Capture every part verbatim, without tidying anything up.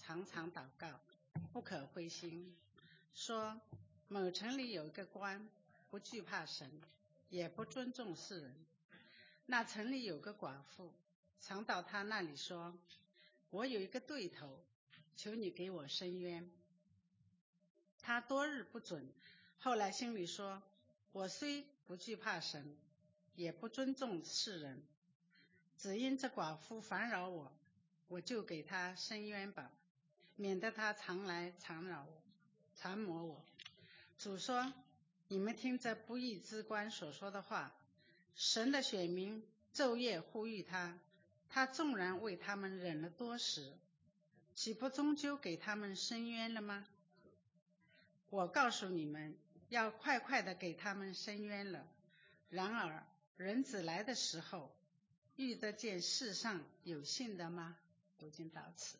常常祷告，不可灰心，说某城里有一个官，不惧怕神，也不尊重世人。那城里有个寡妇，常到他那里说，我有一个对头，求你给我伸冤。他多日不准，后来心里说，我虽不惧怕神，也不尊重世人，只因这寡妇烦扰我，我就给他伸冤吧，免得他常来缠扰我，缠磨我。主说，你们听这不义之官所说的话，神的选民昼夜呼吁他，他纵然为他们忍了多时，岂不终究给他们伸冤了吗？我告诉你们，要快快的给他们伸冤了。然而人子来的时候，遇得见世上有信的吗？读经到此。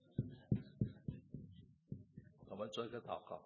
我们做一个祷告。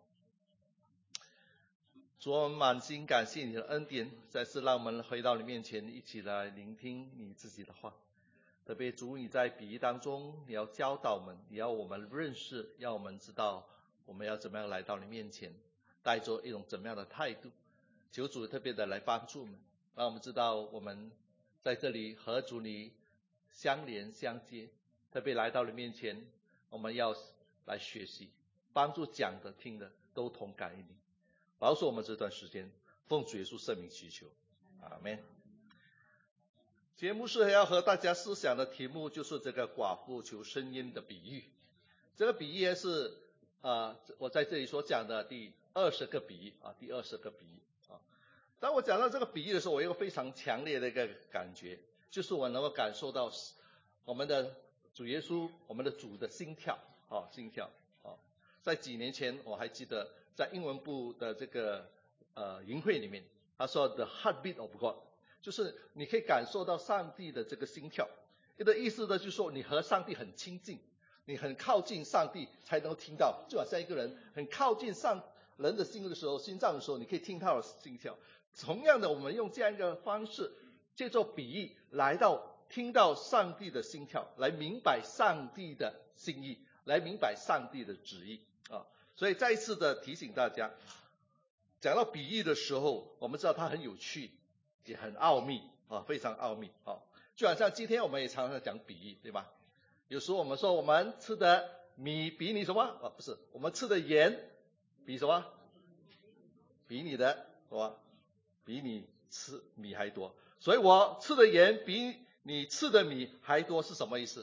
主，我们满心感谢你的恩典，再次让我们回到你面前，一起来聆听你自己的话。特别主，你在比喻当中，你要教导我们，你要我们认识，要我们知道我们要怎么样来到你面前，带着一种怎么样的态度。求主特别的来帮助我们，让我们知道我们在这里和主你相连相接，特别来到你面前，我们要来学习，帮助讲的听的都同感于你。保守我们这段时间，奉主耶稣圣名祈求，阿们。节目是要和大家思想的题目就是这个寡妇求伸冤的比喻。这个比喻是呃我在这里所讲的第二十个比喻啊，第二十个比喻啊。当我讲到这个比喻的时候，我有一个非常强烈的一个感觉，就是我能够感受到我们的主耶稣，我们的主的心跳啊，心跳啊。在几年前，我还记得在英文部的这个呃营会里面，他说 The heartbeat of God。就是你可以感受到上帝的这个心跳，这个意思呢，就是说你和上帝很亲近，你很靠近上帝才能够听到，就好像一个人很靠近上人的心的时候，心脏的时候，你可以听他的心跳。同样的，我们用这样一个方式，借助比喻来到听到上帝的心跳，来明白上帝的心意，来明白上帝的旨意啊。所以再一次的提醒大家，讲到比喻的时候，我们知道它很有趣。也很奥秘啊，非常奥秘啊，就好像今天我们也常常讲比喻，对吧？有时候我们说我们吃的米比你什么啊？不是，我们吃的盐比什么？比你的什么？比你吃米还多。所以我吃的盐比你吃的米还多是什么意思？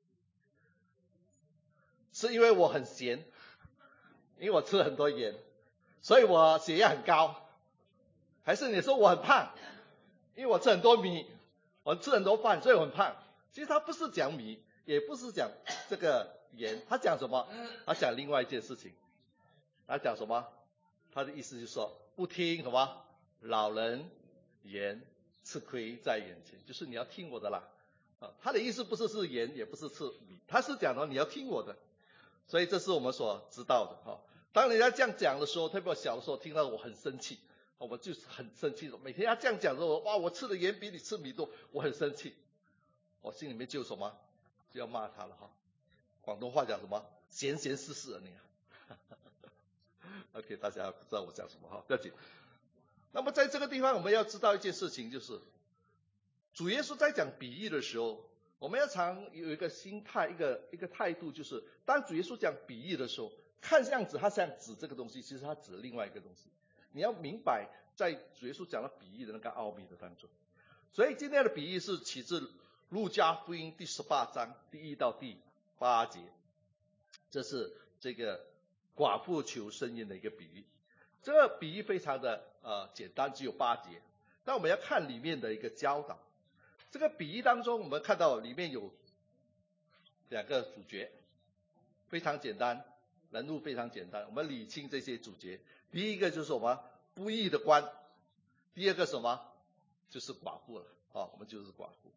是因为我很咸，因为我吃了很多盐，所以我血压很高。还是你说我很胖？因为我吃很多米，我吃很多饭，所以我很胖。其实他不是讲米，也不是讲这个盐，他讲什么？他讲另外一件事情。他讲什么？他的意思就是说，不听什么老人言，吃亏在眼前，就是你要听我的啦。啊，他的意思不是是盐，也不是吃米，他是讲的你要听我的。所以这是我们所知道的哈。当人家这样讲的时候，特别我小的时候听到我很生气。我就是很生气，每天他这样讲说，哇，我吃的盐比你吃米多，我很生气。我心里面就什么，就要骂他了哈。广东话讲什么，闲闲事事啊你啊。OK， 大家不知道我讲什么哈，不要紧。那么在这个地方，我们要知道一件事情，就是主耶稣在讲比喻的时候，我们要常有一个心态，一个一个态度，就是当主耶稣讲比喻的时候，看样子他想指这个东西，其实他指另外一个东西。你要明白，在主耶稣讲到比喻的那个奥秘的当中，所以今天的比喻是起自路加福音第十八章第一到第八节，这是这个寡妇求伸冤的一个比喻。这个比喻非常的呃简单，只有八节，但我们要看里面的一个教导。这个比喻当中，我们看到里面有两个主角，非常简单，人物非常简单，我们理清这些主角。第一个就是什么？不义的官。第二个什么？就是寡妇了啊，我们就是寡妇。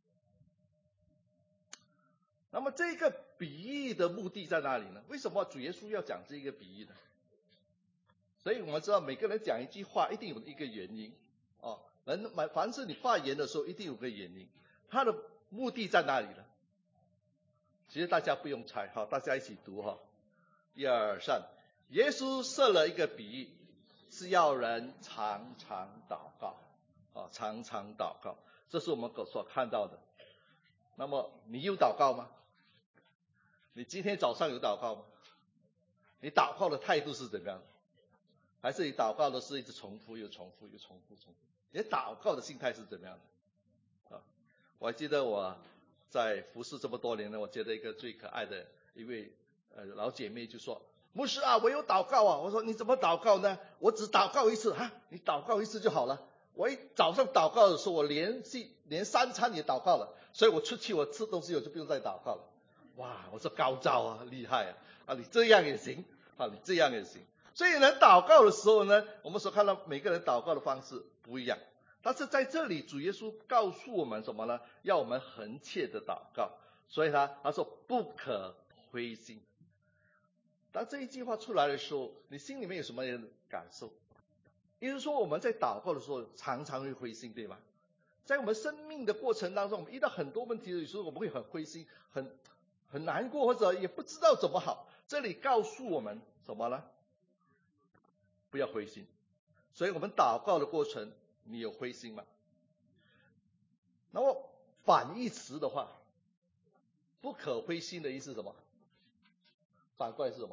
那么这个比喻的目的在哪里呢？为什么主耶稣要讲这个比喻呢？所以我们知道每个人讲一句话一定有一个原因啊，人凡是你发言的时候一定有个原因，它的目的在哪里呢？ 其实大家不用猜哈，大家一起读哈。一二三，耶稣设了一个比喻，是要人常常祷告啊，常常祷告，这是我们所看到的。那么你有祷告吗？你今天早上有祷告吗？你祷告的态度是怎么样的？还是你祷告的是一直重复又重复又重复重复？你祷告的心态是怎么样的？啊，我还记得我在服侍这么多年呢，我觉得一个最可爱的一位呃老姐妹就说：“牧师啊，我有祷告啊。”我说：“你怎么祷告呢？”我只祷告一次啊，你祷告一次就好了。我一早上祷告的时候，我连续连三餐也祷告了，所以我出去我吃东西我就不用再祷告了。哇，我说高招啊，厉害啊！啊，你这样也行啊，你这样也行。所以呢，祷告的时候呢，我们所看到每个人祷告的方式不一样，但是在这里主耶稣告诉我们什么呢？要我们恒切的祷告。所以他他说不可灰心。当这一句话出来的时候，你心里面有什么感受？也就是说我们在祷告的时候常常会灰心，对吗？在我们生命的过程当中，我们遇到很多问题的时候，我们会很灰心，很很难过，或者也不知道怎么好。这里告诉我们什么呢？不要灰心。所以我们祷告的过程，你有灰心吗？那么反义词的话，不可灰心的意思是什么？反过来是什么？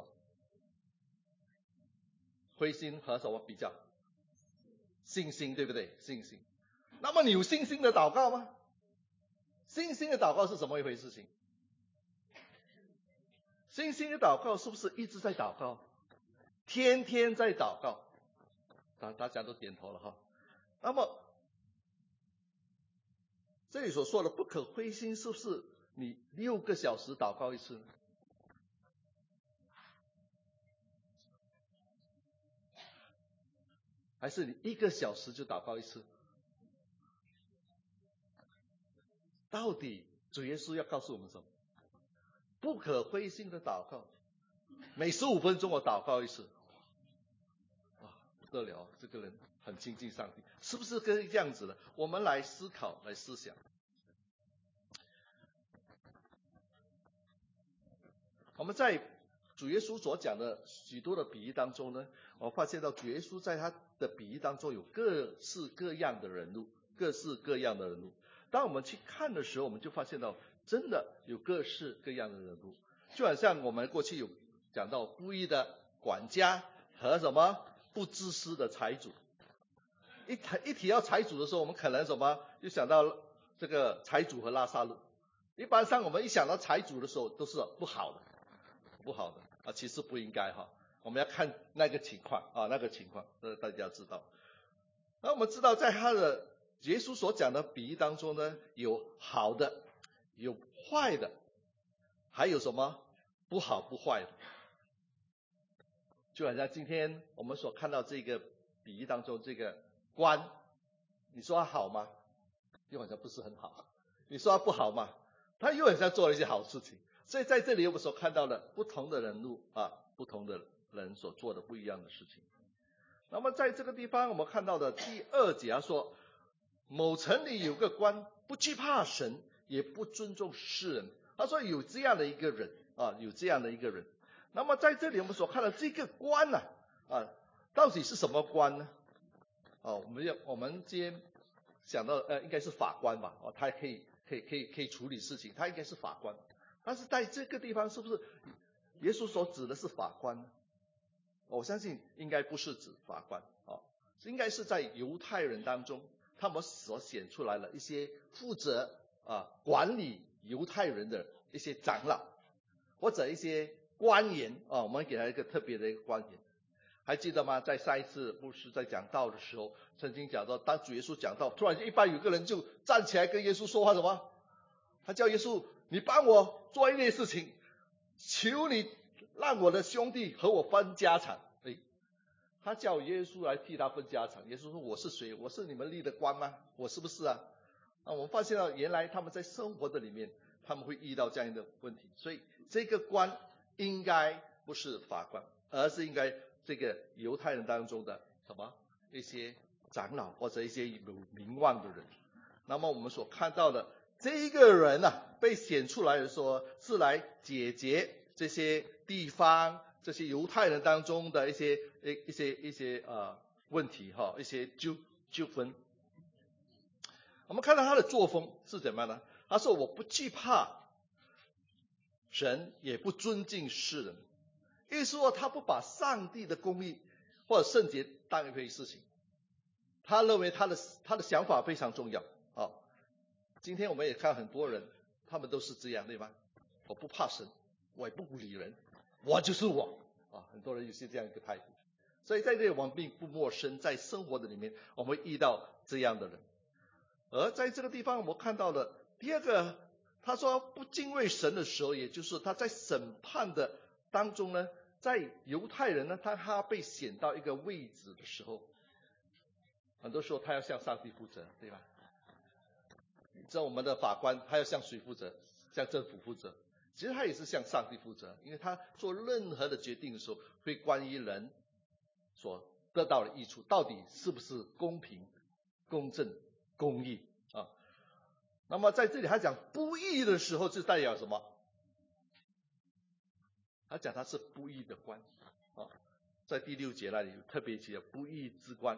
灰心和什么比较？信心，对不对？信心。那么你有信心的祷告吗？信心的祷告是什么一回事情？信心的祷告是不是一直在祷告？天天在祷告？大大家都点头了哈。那么这里所说的不可灰心，是不是你六个小时祷告一次呢？还是你一个小时就祷告一次？到底主耶稣要告诉我们什么？不可灰心的祷告，每十五分钟我祷告一次，哇，不得了，这个人很亲近上帝，是不是跟这样子的？我们来思考，来思想。我们在主耶稣所讲的许多的比喻当中呢，我发现到主耶稣在他的比喻当中有各式各样的人物，各式各样的人物。当我们去看的时候，我们就发现到真的有各式各样的人物，就好像我们过去有讲到不义的管家和什么不自私的财主。一提一提到财主的时候，我们可能什么就想到这个财主和拉萨路。一般上我们一想到财主的时候都是不好的，不好的啊，其实不应该哈。我们要看那个情况啊，那个情况，这大家要知道。那我们知道在他的耶稣所讲的比喻当中呢，有好的，有坏的，还有什么不好不坏的。就好像今天我们所看到这个比喻当中，这个官，你说他好吗？又好像不是很好。你说他不好吗？他又很像做了一些好事情。所以在这里我们所看到的不同的人物啊，不同的人所做的不一样的事情。那么在这个地方我们看到的第二节他说，某城里有个官，不惧怕神，也不尊重世人。他说有这样的一个人啊，有这样的一个人。那么在这里我们所看到这个官呢 啊, 啊，到底是什么官呢？哦、啊，我们要我们今天想到呃，应该是法官吧？哦、啊，他可以可以可以可以处理事情，他应该是法官。但是在这个地方是不是耶稣所指的是法官呢？我相信应该不是指法官哦，应该是在犹太人当中，他们所选出来的一些负责啊管理犹太人的一些长老或者一些官员啊，我们给他一个特别的一个官员。还记得吗？在上一次牧师在讲道的时候，曾经讲到，当主耶稣讲道，突然一般有个人就站起来跟耶稣说话，什么？他叫耶稣，你帮我做一件事情，求你让我的兄弟和我分家产。诶，他叫耶稣来替他分家产。耶稣说，我是谁？我是你们立的官吗？我是不是啊？啊，我们发现到原来他们在生活的里面，他们会遇到这样的问题。所以这个官应该不是法官，而是应该这个犹太人当中的什么一些长老或者一些有名望的人。那么我们所看到的这一个人啊被选出来的时候，是来解决这些地方这些犹太人当中的一些一一些一些呃问题哈，一些纠纠纷。我们看到他的作风是怎么样呢？他说我不惧怕神，也不尊敬世人。意思说他不把上帝的公义或者圣洁当一回事情，他认为他的他的想法非常重要啊。今天我们也看很多人，他们都是这样，对吧？我不怕神，我也不理人，我就是我啊。很多人也是这样一个态度。所以在这里我们并不陌生，在生活的里面我们会遇到这样的人。而在这个地方我们看到了第二个，他说不敬畏神的时候，也就是他在审判的当中呢，在犹太人呢，他他被选到一个位置的时候，很多时候他要向上帝负责，对吧？你知道我们的法官他要向谁负责？向政府负责。其实他也是向上帝负责，因为他做任何的决定的时候，会关于人所得到的益处，到底是不是公平、公正、公义啊？那么在这里他讲不义的时候，就代表什么？他讲他是不义的官啊，在第六节那里特别提了不义之官。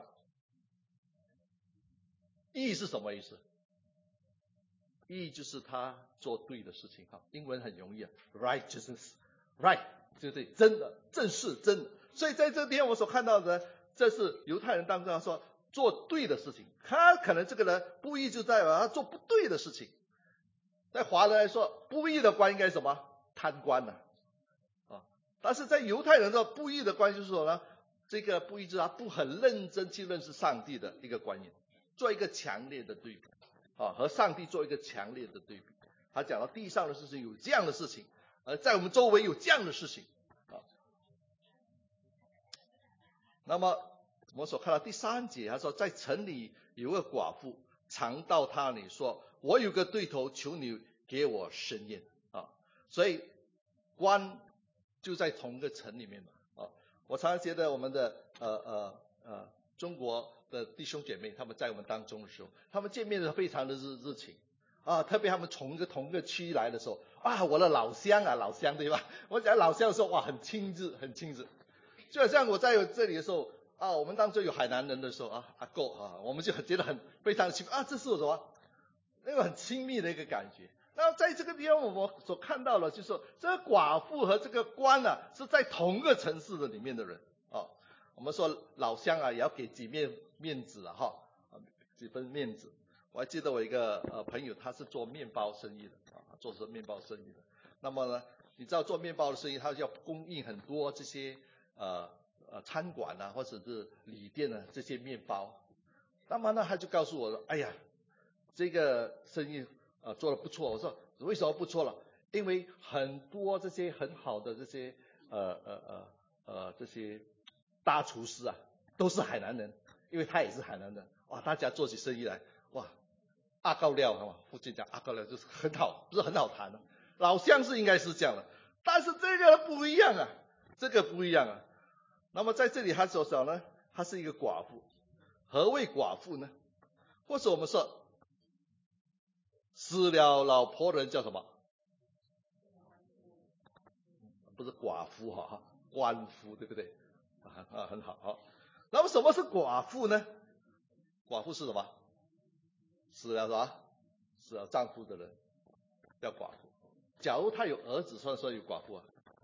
义是什么意思？义就是他做对的事情哈，英文很容易啊 ，righteousness， right 对不对？真的，正是真的。所以在这边我所看到的，这是犹太人当中说做对的事情，他可能这个人不义就在于他做不对的事情。在华人来说，不义的官应该什么？贪官呐、啊，啊，但是在犹太人的不义的官就是说呢，这个不义就是他不很认真去认识上帝的一个观念，做一个强烈的对比。啊，和上帝做一个强烈的对比。他讲到地上的事情有这样的事情，而在我们周围有这样的事情。啊，那么我们所看到第三节，他说在城里有个寡妇，常到他那里说：“我有个对头，求你给我伸冤。”啊，所以官就在同一个城里面嘛。啊，我常常觉得我们的呃呃呃中国的弟兄姐妹，他们在我们当中的时候，他们见面的非常的热热情啊，特别他们从一个同一个区来的时候，啊，我的老乡啊，老乡对吧？我讲老乡的时候，哇，很亲切，很亲切。就好像我在这里的时候啊，我们当中有海南人的时候啊，阿哥啊，我们就很觉得很非常亲啊，这是什么？那个很亲密的一个感觉。那在这个地方，我们所看到的，就是说，这个寡妇和这个官呢、啊，是在同一个城市的里面的人啊。我们说老乡啊，也要给几面面子啊，哈，几分面子。我还记得我一个呃朋友，他是做面包生意的啊，做是面包生意的。那么呢，你知道做面包的生意，他要供应很多这些呃呃餐馆啊，或者是旅店啊这些面包。那么呢，他就告诉我了，哎呀，这个生意呃做得不错。我说为什么不错了？因为很多这些很好的这些呃呃呃呃这些大厨师啊，都是海南人，因为他也是海南人，哇，大家做起生意来，哇，阿高料嘛，福建讲阿高料就是很好，不是很好谈的、啊。老乡是应该是这样的，但是这个不一样啊，这个不一样啊。那么在这里他所讲呢，他是一个寡妇。何谓寡妇呢？或者我们说，死了老婆的人叫什么？不是寡妇哈，官夫，对不对？啊啊，很好，好。那么什么是寡妇呢？寡妇是什么？死了什么？死了丈夫的人叫寡妇。假如他有儿子，算不算有寡妇啊？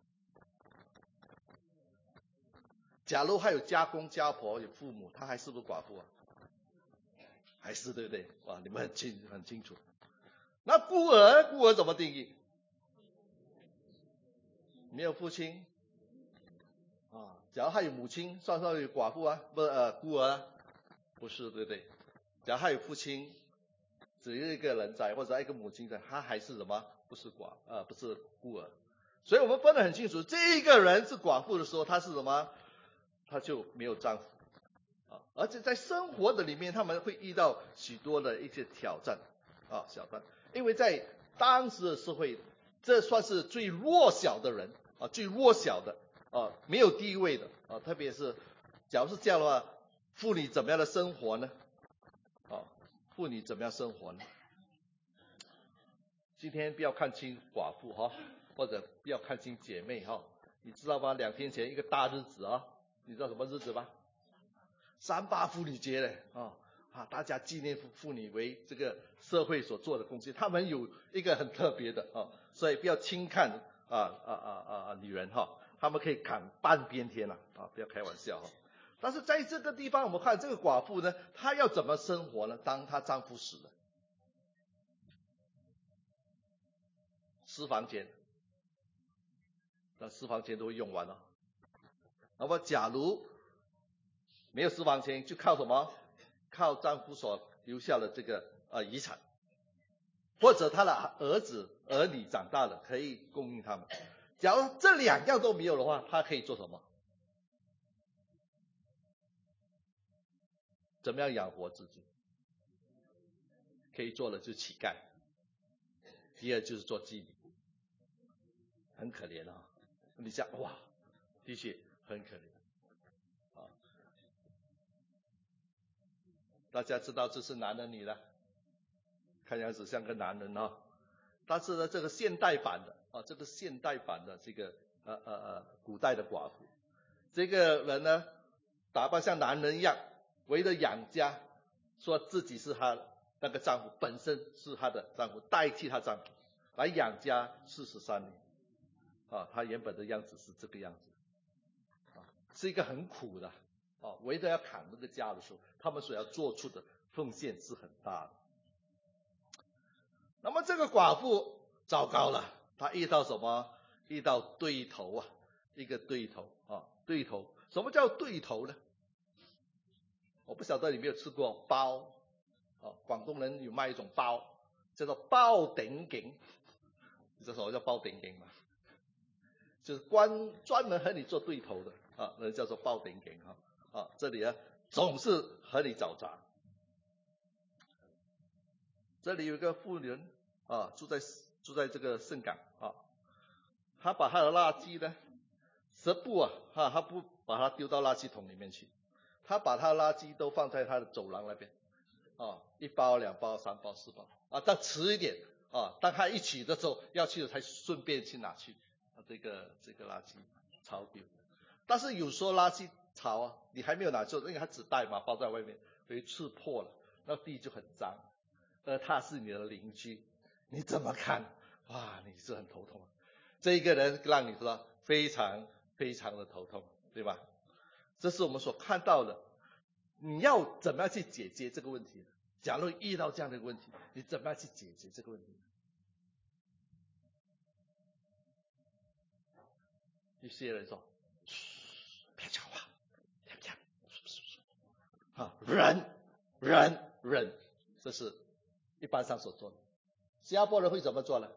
假如他有家公家婆有父母，他还是不是寡妇啊？还是，对不对？哇，你们很清很清楚。那孤儿，孤儿怎么定义？没有父亲啊。假如他有母亲，算不算有寡妇啊？不是呃孤儿、啊，不是，对不对？假如他有父亲，只有一个人在，或者一个母亲在，他还是什么？不是寡呃不是孤儿。所以我们分得很清楚，这个人是寡妇的时候，他是什么？他就没有丈夫啊。而且在生活的里面，他们会遇到许多的一些挑战啊，挑战。因为在当时的社会，这算是最弱小的人啊，最弱小的啊，没有地位的啊。特别是，假如是这样的话，妇女怎么样的生活呢？啊，妇女怎么样生活呢？ 今天不要看清寡妇哈，或者不要看清姐妹哈。你知道吗？两天前一个大日子啊，你知道什么日子吗？三八妇女节嘞啊啊！大家纪念妇妇女为这个社会所做的贡献，他们有一个很特别的啊，所以不要轻看啊啊啊啊啊女人哈，他们可以砍半边天呐啊！不要开玩笑哈。但是在这个地方，我们看这个寡妇呢，她要怎么生活呢？当她丈夫死了，私房钱，那私房钱都会用完了。那么假如没有私房钱，就靠什么？靠丈夫所留下的这个呃遗产，或者他的儿子儿女长大了可以供应他们。假如这两样都没有的话，他可以做什么？怎么样养活自己？可以做的就是乞丐，第二就是做妓女，很可怜啊！你想哇，的确很可怜。大家知道这是男的女的，看样子像个男人啊。但是呢，这个现代版的啊，这个现代版的这个呃呃呃古代的寡妇，这个人呢打扮像男人一样，为了养家，说自己是她那个丈夫，本身是她的丈夫，代替她丈夫来养家四十三年啊。她原本的样子是这个样子啊，是一个很苦的。哦，为了要扛那个家的时候，他们所要做出的奉献是很大的。那么这个寡妇糟糕了，她遇到什么？遇到对头啊，一个对头啊，对头。什么叫对头呢？我不晓得你有没有吃过包啊？广东人有卖一种包，叫做包顶颈。你知道什么叫包顶颈吗？就是专专门和你做对头的啊，那叫做包顶颈哈。啊，这里啊总是和你找茬。这里有一个妇人啊，住在住在这个圣港啊，她把她的垃圾呢，十步啊，哈，她不把它丢到垃圾桶里面去，她把她的垃圾都放在她的走廊那边啊，一包、两包、三包、四包啊，但迟一点啊，当她一起的时候要去的才顺便去拿去啊，这个这个垃圾超丢。但是有时候垃圾槽啊，你还没有拿走，因为它纸袋嘛，包在外面，被刺破了，那地就很脏。而他是你的邻居，你怎么看？哇，你是很头痛。这一个人让你知道非常非常的头痛，对吧？这是我们所看到的。你要怎么样去解决这个问题？假如遇到这样的问题，你怎么样去解决这个问题？有些人说，别讲话，别讲，啊，忍忍忍，这是一般上所做的。新加坡人会怎么做呢？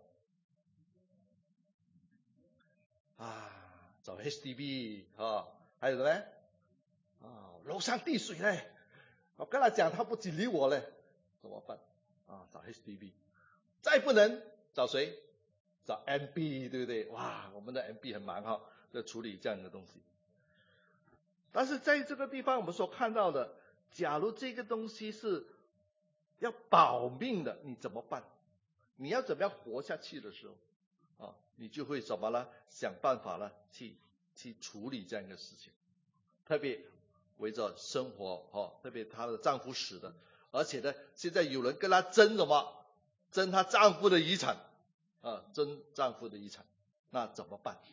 啊，找 H D B 啊，还有呢，啊，楼上滴水嘞，我跟他讲，他不理理我嘞，怎么办？啊，找 H D B， 再不能找谁？找 M B， 对不对？哇，我们的 M B 很忙哈，要处理这样的东西。但是在这个地方我们所看到的，假如这个东西是要保命的，你怎么办？你要怎么样活下去的时候，啊，你就会怎么呢？想办法呢，去去处理这样一个事情。特别围着生活，哦，特别她的丈夫死的，而且呢，现在有人跟她争什么？争她丈夫的遗产，啊，争丈夫的遗产，那怎么办？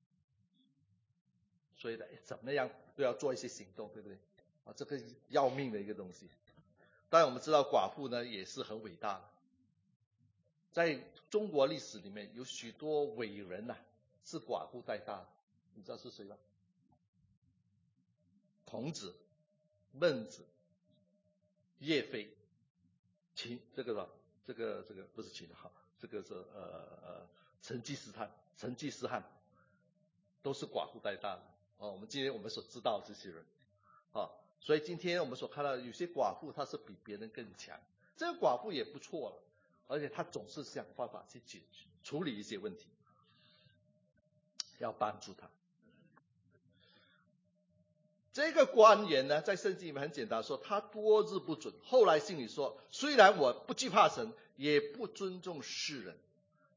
所以呢，怎么样都要做一些行动，对不对？啊，这个要命的一个东西。当然我们知道寡妇呢也是很伟大的，在中国历史里面有许多伟人呐、啊、是寡妇带大的，你知道是谁吗？孔子、孟子、岳飞、秦这个这个这个不是秦哈，这个是呃呃成吉思汗，成吉思汗都是寡妇带大的啊。我们今天我们所知道这些人啊，所以今天我们所看到有些寡妇她是比别人更强，这个寡妇也不错了，而且她总是想办法去解决处理一些问题，要帮助她。这个官员呢，在圣经里面很简单说，他多日不准，后来心里说，虽然我不惧怕神，也不尊重世人，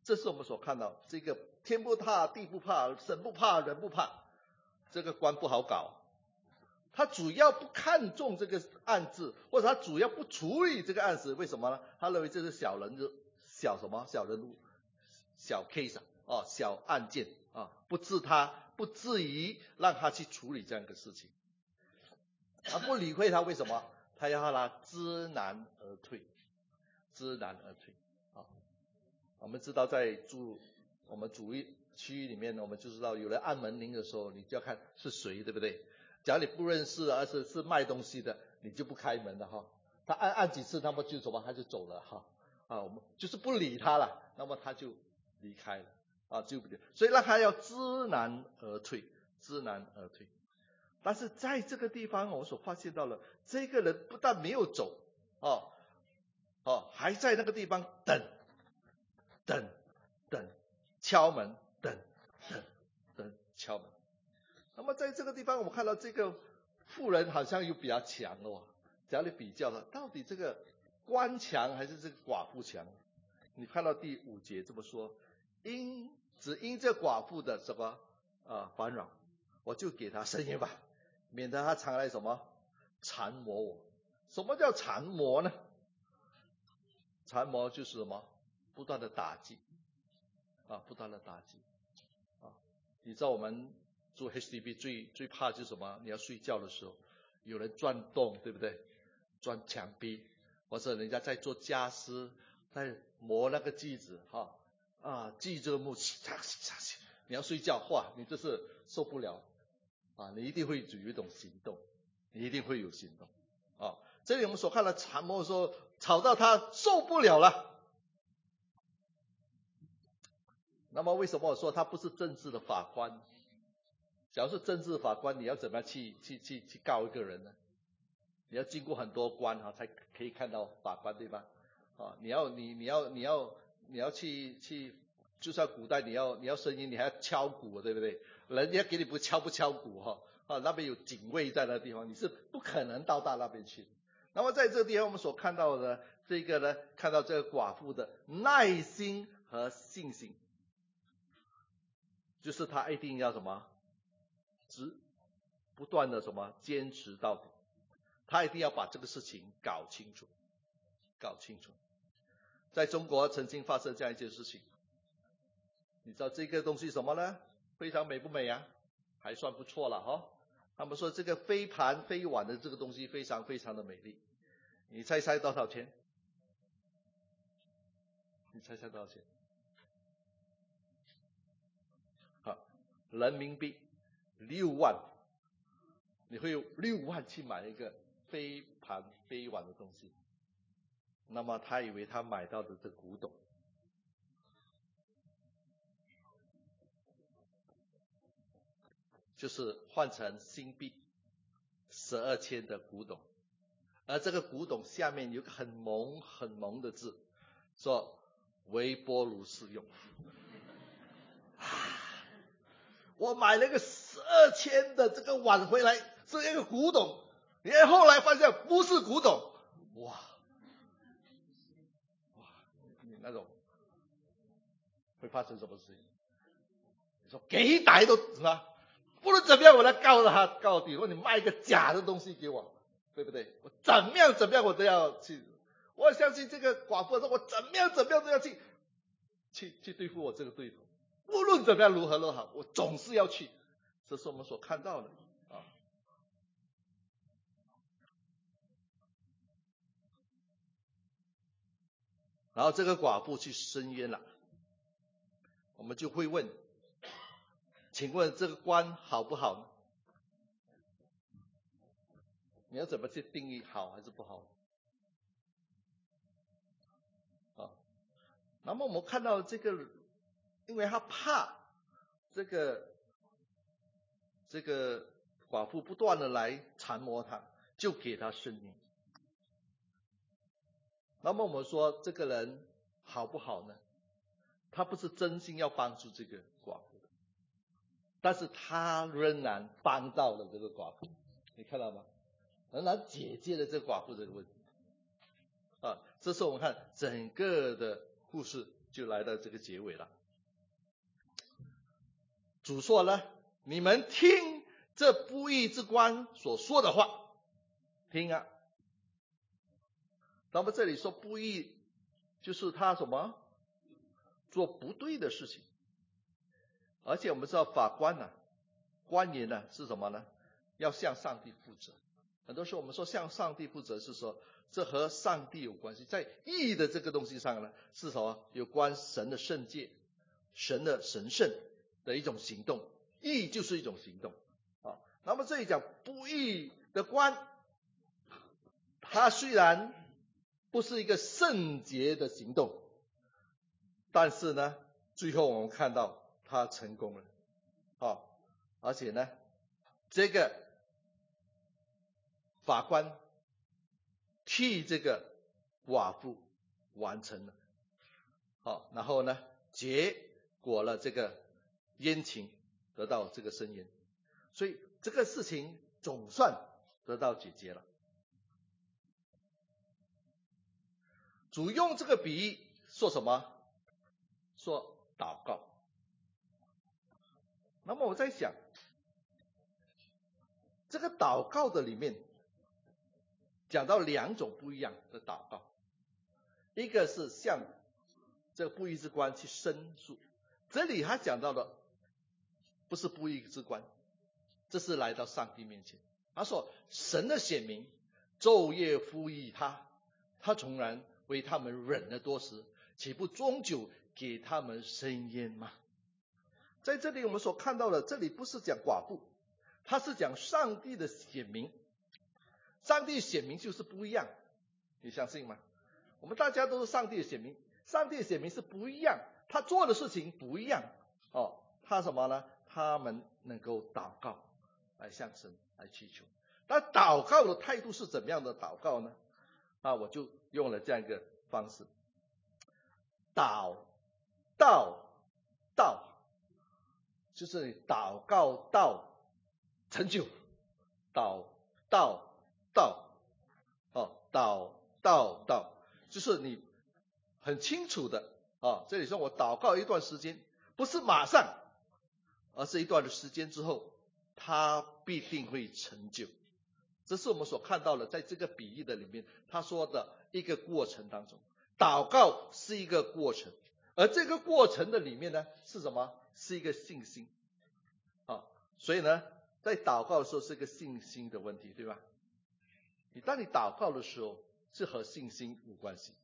这是我们所看到这个天不怕地不怕神不怕人不怕，这个官不好搞。他主要不看重这个案子，或者他主要不处理这个案子，为什么呢？他认为这是小人物，小什么小人物，小 case 啊，哦，小案件啊，不至他不至于让他去处理这样一个事情。他不理会他，为什么？他要他知难而退，知难而退啊。我们知道在住我们主区域里面呢，我们就知道有人按门铃的时候，你就要看是谁，对不对？假如你不认识，而是是卖东西的，你就不开门的哈。他按按几次，那么就什么，他就走了哈。啊，我们就是不理他了，那么他就离开了啊，就不对。所以让他要知难而退，知难而退。但是在这个地方，我所发现到了，这个人不但没有走，哦哦，还在那个地方等，等，等，敲门，等，等，等，敲门。那么在这个地方，我们看到这个妇人好像又比较强了哦。假如你比较了，到底这个官强还是这个寡妇强？你看到第五节这么说，因只因这寡妇的什么啊烦扰，我就给她伸冤吧，免得她常来什么缠磨我。什么叫缠磨呢？缠磨就是什么？不断的打击啊，不断的打击啊。你知道我们住 H D B 最最怕就是什么？你要睡觉的时候，有人钻洞，对不对？钻墙壁，或者人家在做家私，在磨那个锯子，哈啊，锯这个木，你要睡觉，哇，你这是受不了啊！你一定会有一种行动，你一定会有行动啊！这里我们所看的缠磨的时候，吵到他受不了了。那么为什么我说他不是政治的法官？假如是政治法官，你要怎么样去去去去告一个人呢？你要经过很多关哈，才可以看到法官，对吧？啊，你要你你要你要你要去去，就像古代你要你要声音，你还要敲鼓，对不对？人家给你不敲不敲鼓哈，啊，那边有警卫在那地方，你是不可能到达那边去。那么在这个地方我们所看到的这个呢，看到这个寡妇的耐心和信心，就是他一定要什么，直不断的什么坚持到底。他一定要把这个事情搞清楚，搞清楚。在中国曾经发生这样一件事情，你知道这个东西什么呢？非常美不美啊？还算不错了哈、哦。他们说这个飞盘飞碗的这个东西非常非常的美丽，你猜猜多少钱？你猜猜多少钱？好，人民币六万，你会有六万去买一个飞盘飞碗的东西。那么他以为他买到的这古董，就是换成新币十二千的古董，而这个古董下面有个很萌很萌的字，说微波炉适用。我买了个十二千的这个碗回来，是一个古董，然后后来发现不是古董，哇哇，你那种会发生什么事情？你说给一逮都是吧？不论怎么样，我来告他告底。如果你卖一个假的东西给我，对不对？我怎么样怎么样我都要去。我相信这个寡妇说，我怎么样怎么样都要去去去对付我这个对头。无论怎么样如何都好，我总是要去。这是我们所看到的啊。然后这个寡妇去申冤了，我们就会问，请问这个官好不好呢？你要怎么去定义好还是不好？啊，那么我们看到这个，因为他怕这个这个寡妇不断的来缠磨他，就给他伸冤。那么我们说这个人好不好呢？他不是真心要帮助这个寡妇的，但是他仍然帮到了这个寡妇，你看到吗？仍然解决了这个寡妇这个问题啊。这是我们看整个的故事就来到这个结尾了。主说呢，你们听这不义之官所说的话，听啊。那么这里说不义，就是他什么做不对的事情。而且我们知道法官呢、啊、官员呢是什么呢？要向上帝负责。很多时候我们说向上帝负责，是说这和上帝有关系。在义的这个东西上呢，是什么？有关神的圣洁、神的神圣的一种行动。义就是一种行动啊。那么这里讲不义的官，他虽然不是一个圣洁的行动，但是呢，最后我们看到他成功了啊。而且呢，这个法官替这个寡妇完成了，好，然后呢，结果了这个冤情，得到这个申冤，所以这个事情总算得到解决了。主用这个比喻说什么？说祷告。那么我在想，这个祷告的里面讲到两种不一样的祷告，一个是向这个不义之官去申诉，这里他讲到的不是不义之官，这是来到上帝面前。他说神的显明昼夜呼吁他，他从然为他们忍了多时，岂不终究给他们伸冤吗？在这里我们所看到的，这里不是讲寡妇，他是讲上帝的显明。上帝显明就是不一样，你相信吗？我们大家都是上帝的显明，上帝的显明是不一样，他做的事情不一样哦。他什么呢？他们能够祷告来向神来祈求。那祷告的态度是怎么样的祷告呢？啊，我就用了这样一个方式，祷祷祷，就是祷告到成就，祷祷祷，哦，祷祷祷，就是你很清楚的啊。这里说我祷告一段时间，不是马上，而是一段的时间之后，它必定会成就。这是我们所看到的，在这个比喻的里面，他说的一个过程当中，祷告是一个过程，而这个过程的里面呢，是什么？是一个信心啊。所以呢，在祷告的时候是一个信心的问题，对吧？你当你祷告的时候，是和信心有关系。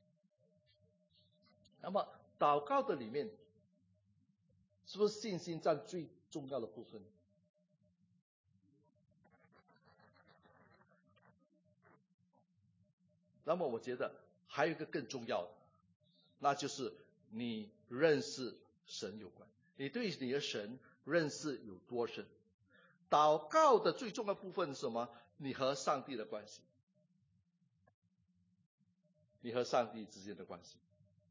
那么祷告的里面，是不是信心占最重要的部分？那么我觉得还有一个更重要的，那就是你认识神有关，你对你的神认识有多深。祷告的最重要的部分是什么？你和上帝的关系，你和上帝之间的关系。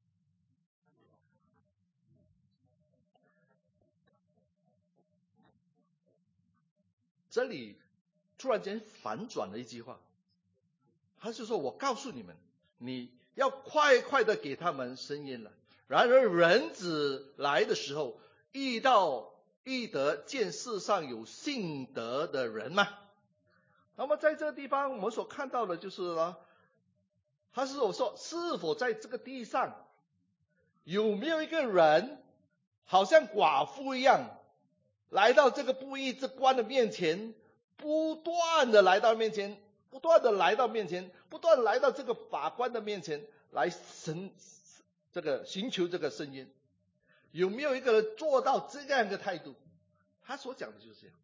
这里突然间反转了一句话，他就说我告诉你们，你要快快的给他们伸冤了。然而人子来的时候，遇到遇得见世上有信德的人吗？那么在这个地方我们所看到的就是呢，他是我说是否在这个地上有没有一个人好像寡妇一样来到这个不义之官的面前，不断的来到面前，不断的来到面前，不断的来到这个法官的面前来审这个寻求这个申冤。有没有一个人做到这样一个态度？他所讲的就是这样。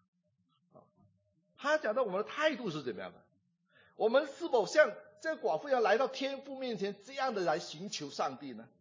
他讲到我们的态度是怎么样的？我们是否像这个寡妇要来到天父面前这样的来寻求上帝呢？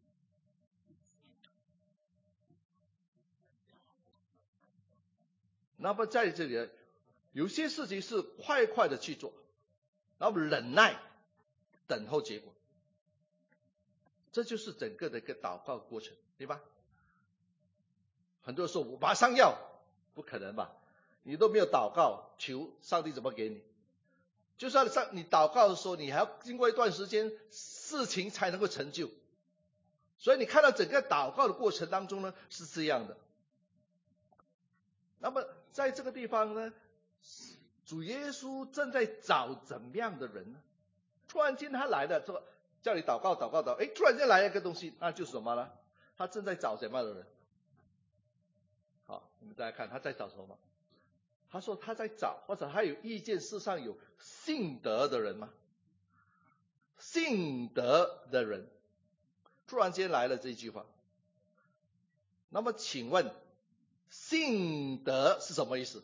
那么在这里，有些事情是快快的去做，然后忍耐，等候结果。这就是整个的一个祷告过程，对吧？很多人说我马上要，不可能吧？你都没有祷告，求上帝怎么给你？就算上你祷告的时候，你还要经过一段时间，事情才能够成就。 所以你看到整个祷告的过程当中呢，是这样的。那么在这个地方呢，主耶稣正在找怎么样的人呢？突然间他来了，说叫你祷告祷告祷，哎，突然间来了一个东西，那就是什么呢？他正在找什么样的人？好，你们再来看他在找什么？他说他在找，或者他有意见，世上有信德的人吗？信德的人，突然间来了这一句话。那么请问，信德是什么意思？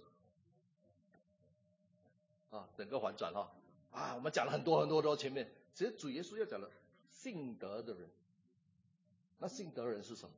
啊，整个反转哈、哦、啊，我们讲了很多很多很多前面，其实主耶稣要讲的信德的人，那信德人是什么？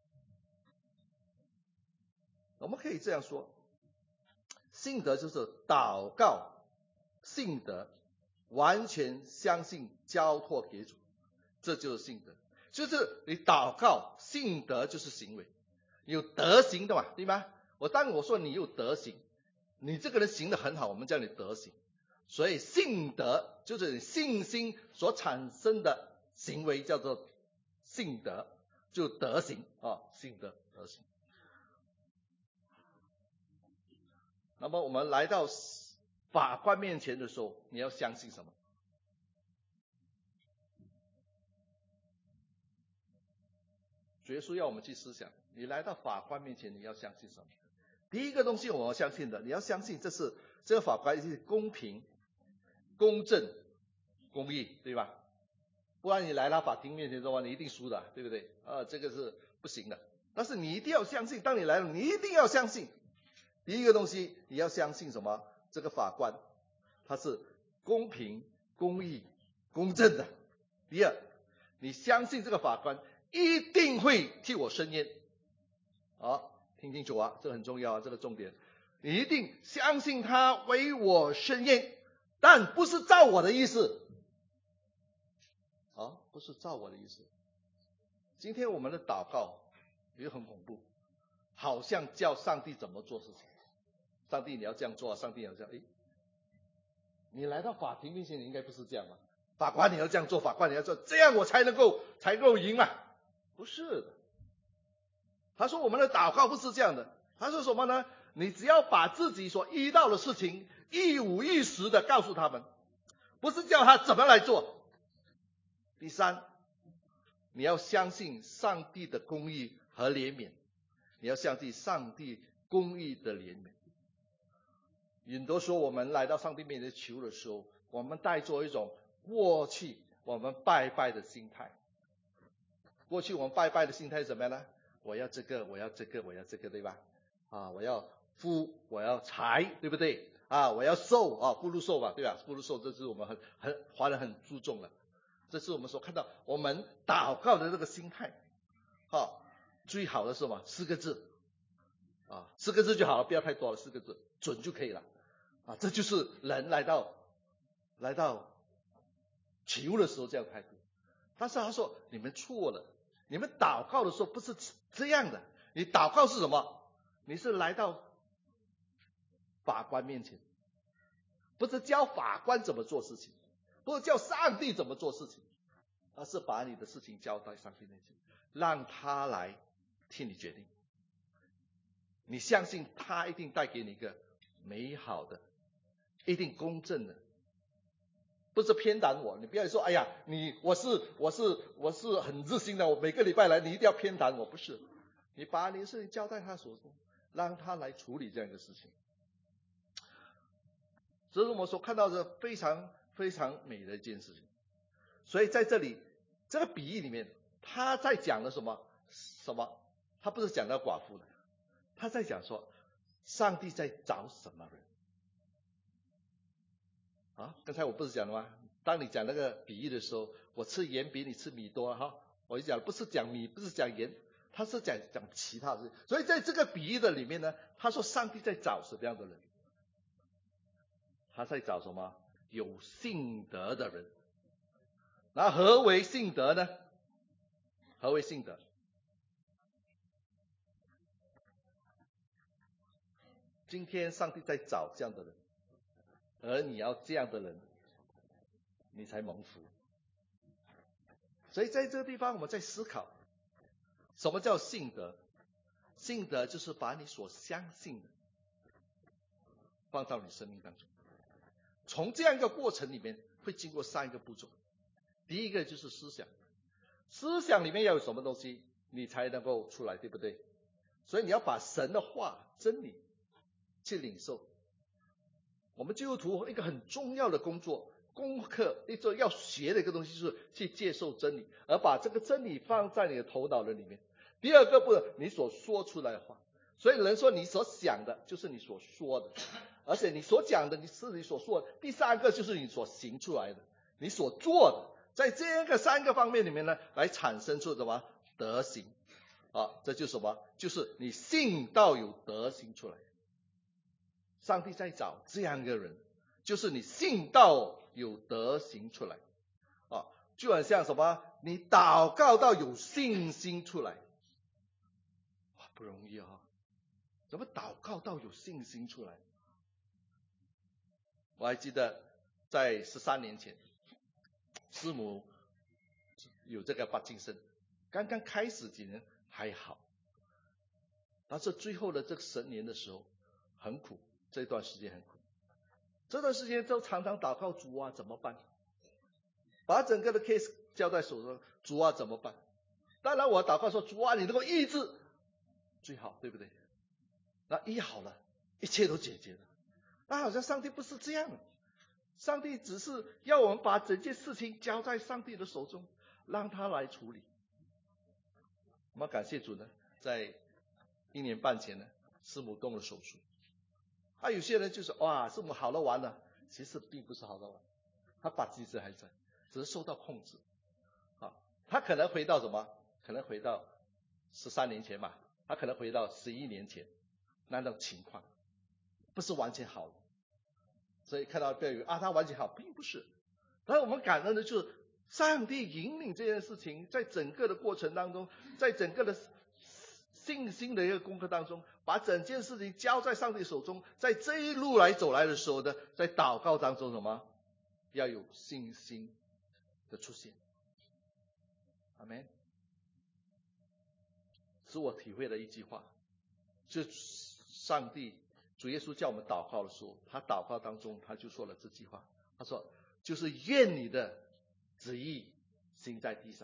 我们可以这样说，信德就是祷告，信德完全相信交托给主，这就是信德。就是你祷告，信德就是行为，有德行的嘛，对吗？我当我说你有德行，你这个人行得很好，我们叫你德行。所以信德就是你信心所产生的行为，叫做信德，就德行啊，信德德行。那么我们来到法官面前的时候，你要相信什么？主耶稣要我们去思想，你来到法官面前，你要相信什么？第一个东西我要相信的，你要相信这是这个法官是公平、公正、公义，对吧？不然你来到法庭面前的话，你一定输的，对不对？啊，这个是不行的。但是你一定要相信，当你来了，你一定要相信。第一个东西，你要相信什么？这个法官他是公平、公义、公正的。第二，你相信这个法官一定会替我伸冤。好，听清楚啊，这个很重要啊，这个重点。你一定相信他为我伸冤，但不是照我的意思。啊，不是照我的意思。今天我们的祷告也很恐怖，好像叫上帝怎么做事情。上帝你要这样做，上帝你要这样，诶，你来到法庭面前，你应该不是这样吧？法官你要这样做，法官你要做，这样我才能够才能够赢嘛？不是的。他说我们的祷告不是这样的，他说什么呢？你只要把自己所遇到的事情一五一十的告诉他们，不是叫他怎么来做。第三，你要相信上帝的公义和怜悯，你要相信上帝公义的怜悯。很多时候我们来到上帝面前求的时候，我们带着一种过去我们拜拜的心态。过去我们拜拜的心态是什么样呢？我要这个，我要这个，我要这个，对吧？啊，我要夫，我要财，对不对？啊，我要寿啊，福禄寿吧，对吧？福禄寿这是我们很很华人很注重的，这是我们所看到我们祷告的这个心态。好，最好的是什么？四个字啊，四个字就好了，不要太多了，四个字准就可以了。啊，这就是人来到来到求的时候这样态度。但是他说你们错了，你们祷告的时候不是这样的。你祷告是什么？你是来到法官面前，不是教法官怎么做事情，不是教上帝怎么做事情，而是把你的事情交到上帝面前，让他来替你决定。你相信他一定带给你一个美好的，一定公正的，不是偏袒我。你不要说哎呀，你我是我是我是很热心的，我每个礼拜来，你一定要偏袒我，不是。你把你的事情交在他手中，让他来处理这样一个事情。这是我们所看到的非常非常美的一件事情。所以在这里这个比喻里面，他在讲的什么什么？他不是讲到寡妇的，他在讲说上帝在找什么人啊？刚才我不是讲了吗？当你讲那个比喻的时候，我吃盐比你吃米多哈。我就讲不是讲米，不是讲盐，他是讲讲其他的事情。所以在这个比喻的里面呢，他说上帝在找什么样的人？他在找什么？有信德的人。那何为信德呢？何为信德？今天上帝在找这样的人，而你要这样的人，你才蒙福。所以在这个地方我们在思考， 什么叫信德？信德就是把你所相信的放到你生命当中。从这样一个过程里面会经过三个步骤。第一个就是思想，思想里面要有什么东西你才能够出来，对不对？所以你要把神的话真理去领受。我们基督徒一个很重要的工作功课，一个要学的一个东西就是去接受真理，而把这个真理放在你的头脑的里面。第二个步骤，你所说出来的话。所以人说你所想的就是你所说的，而且你所讲的你是你所说的。第三个就是你所行出来的，你所做的，在这个三个方面里面呢，来产生出什么德行啊？这就是什么？就是你信到有德行出来。上帝在找这样一个人，就是你信到有德行出来啊，就很像什么？你祷告到有信心出来，哇，不容易啊！怎么祷告到有信心出来？我还记得在十三年前，师母有这个帕金森，刚刚开始几年还好，但是最后的这个十年的时候很苦，这段时间很苦，这段时间都常常祷告主啊怎么办？把整个的 case 交在手上，主啊怎么办？当然我祷告说主啊你能够医治最好，对不对？那医好了，一切都解决了。那好像上帝不是这样的，上帝只是要我们把整件事情交在上帝的手中，让他来处理。我们感谢主呢，在一年半前呢，师母动了手术。啊，有些人就说哇，师母好了完了，其实并不是好了完，他把机制还在，只是受到控制。啊，他可能回到什么？可能回到十三年前嘛，他可能回到十一年前。那种情况不是完全好的，所以看到标语啊，他完全好，并不是。但是我们感恩的就是上帝引领这件事情，在整个的过程当中，在整个的信心的一个功课当中，把整件事情交在上帝手中。在这一路来走来的时候呢，在祷告当中什么要有信心的出现。阿们。是我体会的一句话，就上帝主耶稣叫我们祷告的时候，他祷告当中他就说了这句话，他说就是愿你的旨意行在地上。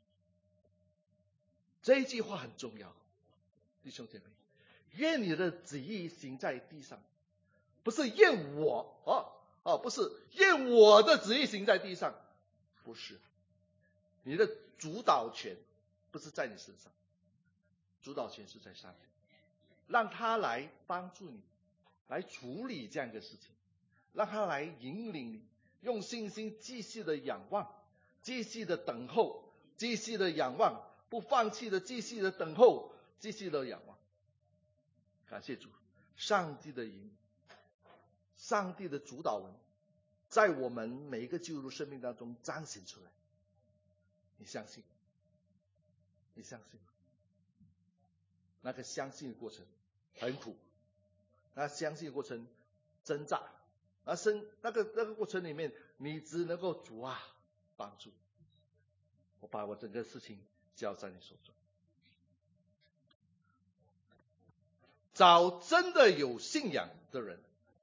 这一句话很重要，弟兄姐妹，愿你的旨意行在地上，不是愿我哦哦，不是愿我的旨意行在地上，不是，你的主导权不是在你身上，主导权是在上帝。让他来帮助你，来处理这样一个事情，让他来引领你，用信心继续的仰望，继续的等候，继续的仰望，不放弃的继续的等候，继续的仰望。感谢主，上帝的引领，上帝的主导文，在我们每一个基督徒生命当中彰显出来。你相信？你相信？那个相信的过程很苦，那相信的过程挣扎，而生那个那个过程里面，你只能够主啊帮助我，把我整个事情交在你手中。找真的有信仰的人，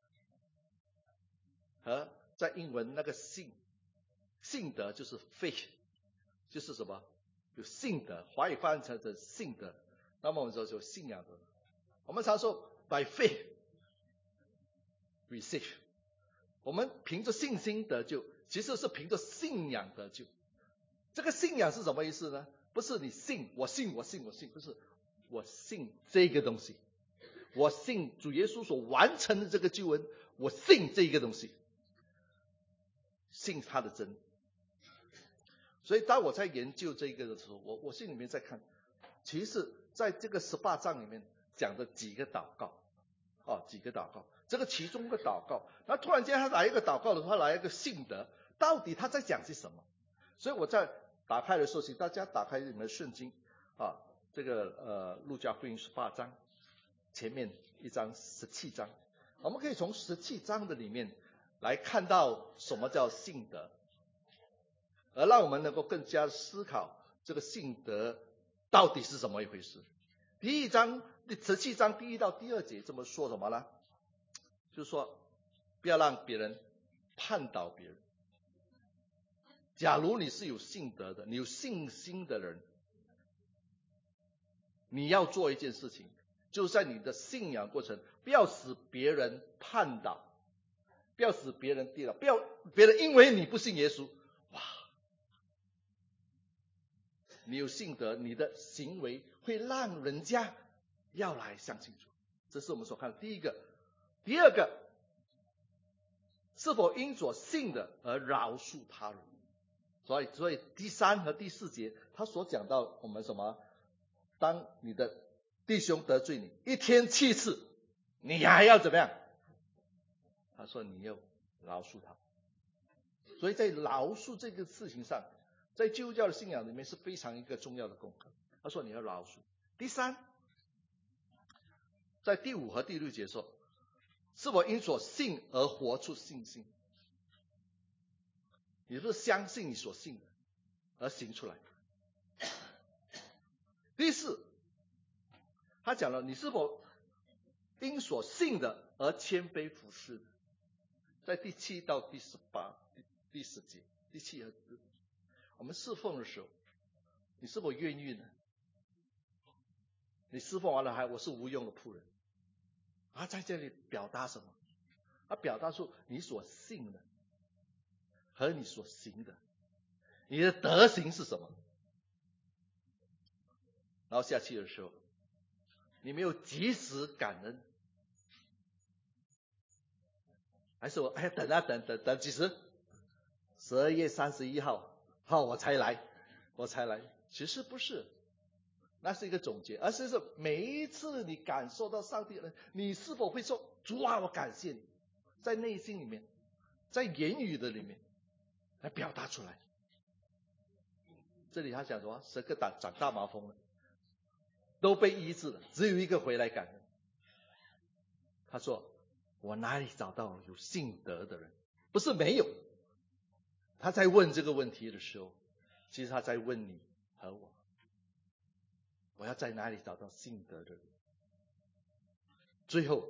和在英文那个信信德就是 faith， 就是什么？有信德，华语翻译成的信德。那么我们说有信仰的人，我们常说 by faith receive， 我们凭着信心得救，其实是凭着信仰得救。这个信仰是什么意思呢？不是你信我信我信我信，不是，我信这个东西，我信主耶稣所完成的这个救恩，我信这个东西，信他的真。所以当我在研究这个的时候，我我心里面在看，其实在这个十八章里面讲的几个祷告，啊，几个祷告，这个其中的祷告，那突然间他来一个祷告的话，来一个信德，到底他在讲些什么？所以我在打开的时候，请大家打开你们的圣经啊，这个呃路加福音十八章前面一章十七章，我们可以从十七章的里面来看到什么叫信德，而让我们能够更加思考这个信德到底是怎么一回事？第一章第十七章第一到第二节这么说什么呢？就是说不要让别人绊倒别人。假如你是有信德的，你有信心的人，你要做一件事情，就是在你的信仰过程，不要使别人绊倒，不要使别人跌倒，不要别人因为你不信耶稣，哇，你有信德，你的行为会让人家要来相信主。这是我们所看的第一个。第二个，是否因所信的而饶恕他人。所以，所以第三和第四节，他所讲到我们什么？当你的弟兄得罪你，一天七次，你还要怎么样？他说你要饶恕他。所以在饶恕这个事情上，在基督教的信仰里面是非常一个重要的功课。他说你要饶恕。第三，在第五和第六节说，是否因所信而活出信心？你是不是相信你所信的而行出来？第四，他讲了你是否因所信的而谦卑服侍？在第七到第十八、第十节，第七和第，我们侍奉的时候，你是否愿意呢？你侍奉完了还我是无用的仆人，他在这里表达什么？他表达出你所信的和你所行的，你的德行是什么？然后下去的时候，你没有及时感恩，还是我哎等啊等等等几时？十二月三十一号，好我才来，我才来。其实不是，那是一个总结，而是说每一次你感受到上帝的恩，你是否会说主啊，我感谢你，在内心里面，在言语的里面来表达出来。这里他讲什么？十个长长大麻风了，都被医治了，只有一个回来感恩。他说我哪里找到有信德的人？不是没有，他在问这个问题的时候，其实他在问你和我，我要在哪里找到信德的人？最后，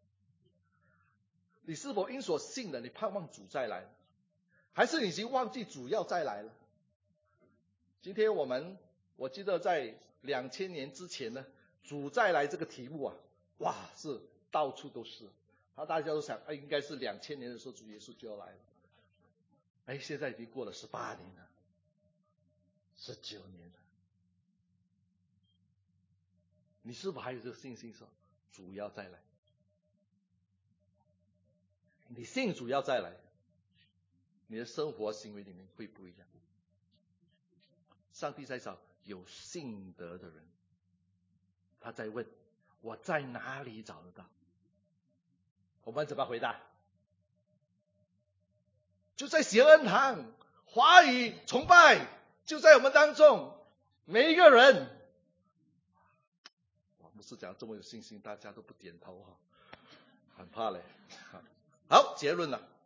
你是否因所信的，你盼望主再来，还是你已经忘记主要再来了？今天我们我记得在两千年之前呢，主再来这个题目啊，哇，是到处都是。他大家都想，哎，应该是两千年的时候主耶稣就要来了。哎，现在已经过了十八年了，十九年了，你是否还有这个信心说主要再来？你信主要再来，你的生活行为里面会不一样。上帝在找有信德的人，他在问我在哪里找得到？我们怎么回答？就在喜恩堂，华语崇拜就在我们当中，每一个人。我牧师讲这么有信心，大家都不点头哈，很怕嘞。好，结论了。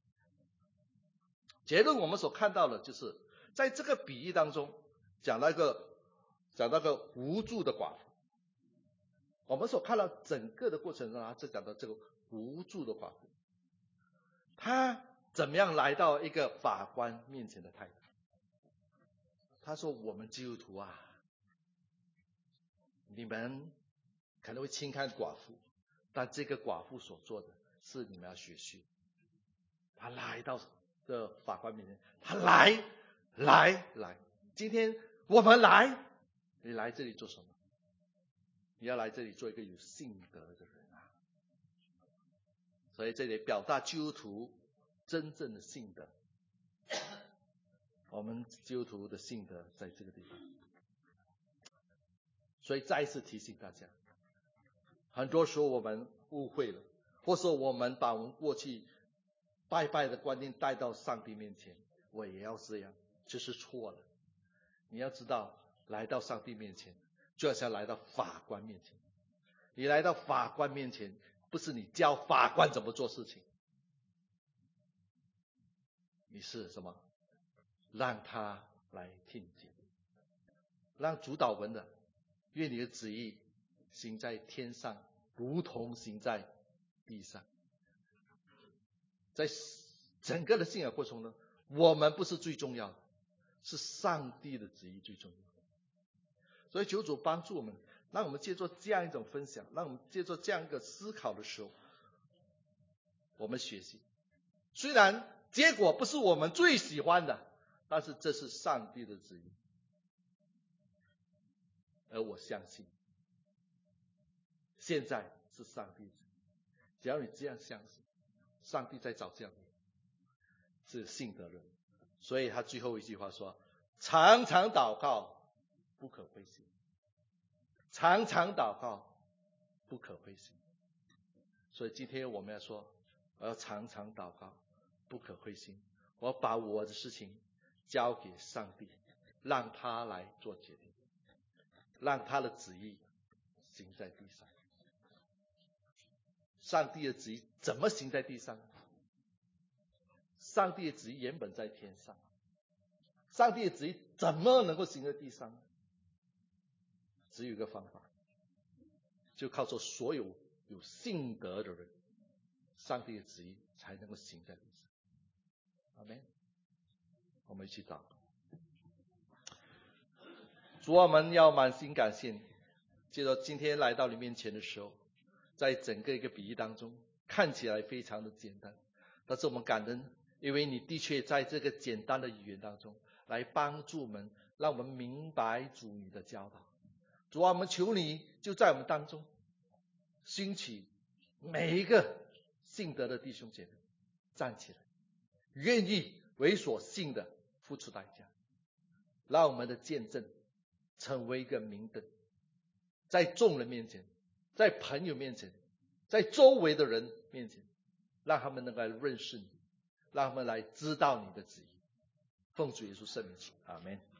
结论我们所看到的就是，在这个比喻当中，讲到一个讲到一个无助的寡妇。我们所看到整个的过程中，他就讲到这个无助的寡妇，他怎么样来到一个法官面前的态度？他说：“我们基督徒啊，你们可能会轻看寡妇，但这个寡妇所做的是你们要学习。”他来到这法官面前，他来来来，今天我们来，你来这里做什么？你要来这里做一个有信德的人啊！所以这里表达基督徒真正的信德。我们基督徒的信德在这个地方，所以再一次提醒大家，很多时候我们误会了，或是我们把我们过去拜拜的观念带到上帝面前，我也要这样，这是错了。你要知道，来到上帝面前，就好像来到法官面前。你来到法官面前，不是你教法官怎么做事情，你是什么？让他来听见， 让主导文的，愿你的旨意行在天上，如同行在地上。在整个的信仰过程中，我们不是最重要的，是上帝的旨意最重要。所以求主帮助我们，让我们借助这样一种分享，让我们借助这样一个思考的时候，我们学习。虽然结果不是我们最喜欢的，但是这是上帝的旨意，而我相信现在是上帝的旨意。只要你这样相信，上帝在找这样的人，是信德人。所以他最后一句话说，常常祷告，不可灰心。常常祷告，不可灰心。所以今天我们要说，我要常常祷告，不可灰心。我要把我的事情交给上帝，让他来做决定，让他的旨意行在地上。上帝的旨意怎么行在地上？上帝的旨意原本在天上，上帝的旨意怎么能够行在地上？只有一个方法，就靠着所有有信德的人，上帝的旨意才能够行在地上。阿们。我们一起祷告。主，我们要满心感谢你，接着今天来到你面前的时候，在整个一个比喻当中，看起来非常的简单，但是我们感恩，因为你的确在这个简单的语言当中来帮助我们，让我们明白主你的教导。主啊，我们求你就在我们当中兴起每一个信德的弟兄姐妹站起来，愿意为所信的付出代价，让我们的见证成为一个明灯，在众人面前，在朋友面前，在周围的人面前，让他们能够来认识你，让他们来知道你的旨意。奉主耶稣圣名，阿们。